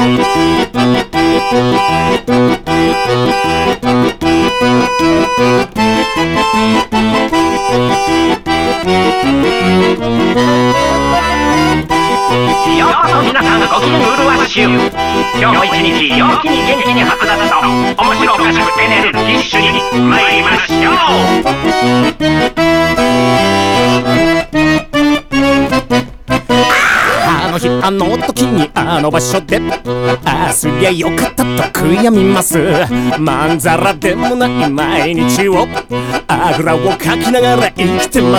ようこそ皆さんご機嫌うるわしゅう。今日も一日陽気に元気に白濁と面白おかしくエネルギッシュに参りましょう。 あの日あの時にあの場所ですりゃよかったと悔やみます。まんざらでもない毎日をあぐらをかきながら生きてます。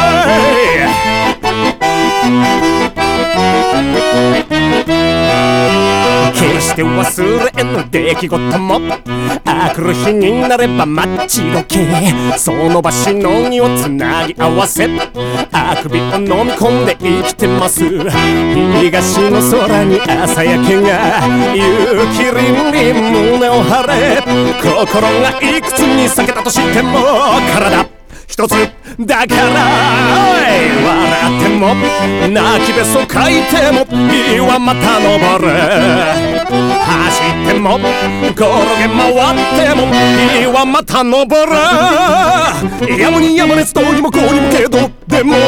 決して忘れぬ出来事も来る日になれば待ちどけ、その場しのぎをつなぎ合わせあくびを飲み込んで生きてます。東の空に朝焼けが雪りに胸を張れ、心がいくつに裂けたとしても体一つだから笑っても泣きべそかいても日はまた昇る、走っても転げ回っても日はまた昇る、やむにやまれずどうにもこうにもけどでも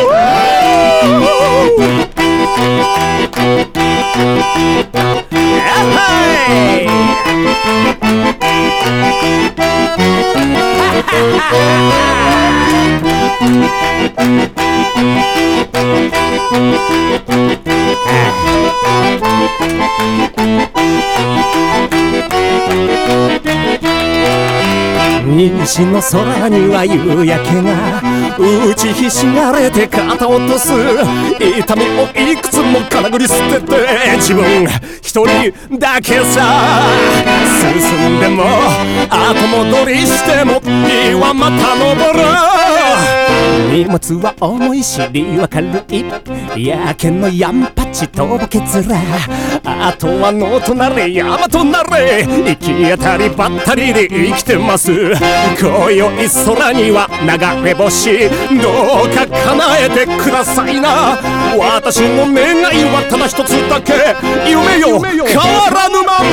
西の空には夕焼けが打ちひしがれて肩を落とす、痛みをいくつもからぐり捨てて自分一人だけさ、進んでも後戻りしても日はまた昇る、荷物は重い尻は軽いやけのやんぱちとぼけ面、あとは野となれ山となれ行き当たりばったりで生きてます。今宵空には流れ星どうか叶えてくださいな、私の願いはただ一つだけ、夢よ変わらぬま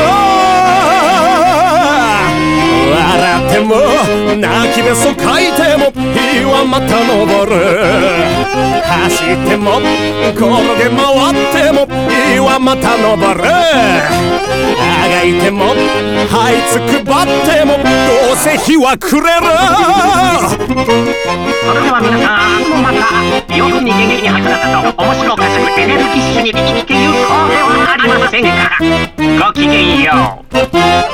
ま、笑っても泣きべそかいても日はまた昇る、走っても転げ回っても日はまた昇る、あがいても這いつくばってもどうせ日は暮れる。 それでは皆さんもまた陽気に元気に白濁と面白おかしくエネルギッシュに生きてゆこうではありませんか。ごきげんよう。